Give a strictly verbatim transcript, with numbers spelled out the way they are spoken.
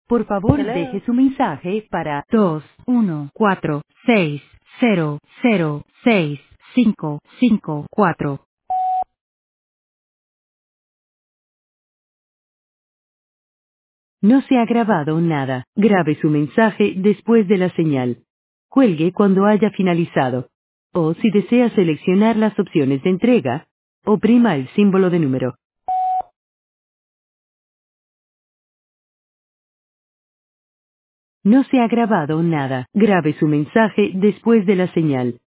Por favor, Hello. deje su mensaje para dos uno cuatro seis cero cero seis cinco cinco cuatro. No se ha grabado nada. Grabe su mensaje después de la señal. Cuelgue cuando haya finalizado. O si desea seleccionar las opciones de entrega, oprima el símbolo de número. No se ha grabado nada. Grabe su mensaje después de la señal.